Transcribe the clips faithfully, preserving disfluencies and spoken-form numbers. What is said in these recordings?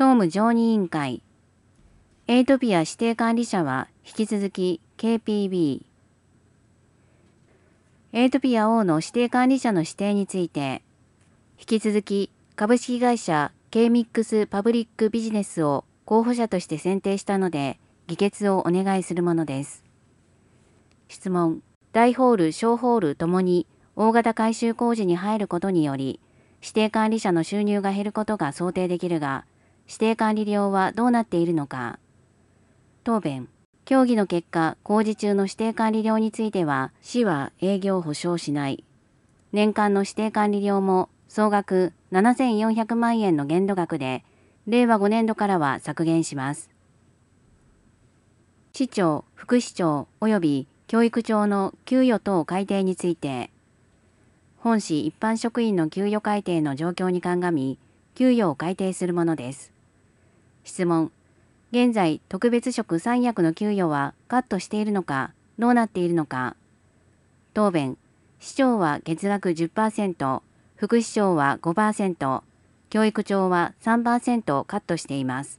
総務常任委員会。エイトピア指定管理者は引き続き ケーピービー。エイトピア 王の指定管理者の指定について、引き続き株式会社 ケーミックス パブリックビジネスを候補者として選定したので、議決をお願いするものです。質問。大ホール、小ホールともに大型改修工事に入ることにより、指定管理者の収入が減ることが想定できるが、指定管理料はどうなっているのか。答弁。協議の結果、工事中の指定管理料については、市は営業を保証しない。年間の指定管理料も総額ななせんよんひゃくまんえんの限度額で、れいわごねんどからは削減します。市長、副市長及び教育長の給与等改定について、本市一般職員の給与改定の状況に鑑み、給与を改定するものです。質問。現在、特別職三役の給与はカットしているのか、どうなっているのか。答弁。市長は月額 じゅっパーセント、副市長は ごパーセント、教育長は さんパーセント カットしています。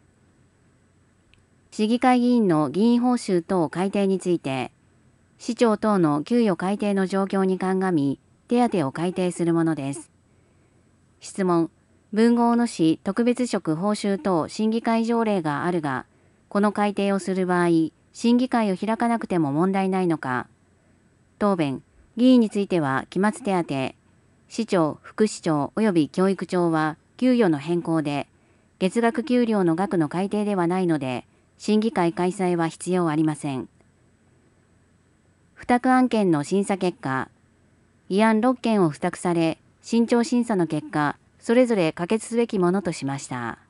市議会議員の議員報酬等改定について、市長等の給与改定の状況に鑑み、手当を改定するものです。質問。文豪野市特別職報酬等審議会条例があるが、この改定をする場合、審議会を開かなくても問題ないのか。答弁。議員については期末手当、市長、副市長及び教育長は給与の変更で、月額給料の額の改定ではないので、審議会開催は必要ありません。付託案件の審査結果、議案ろっけんを付託され、慎重審査の結果、それぞれ可決すべきものとしました。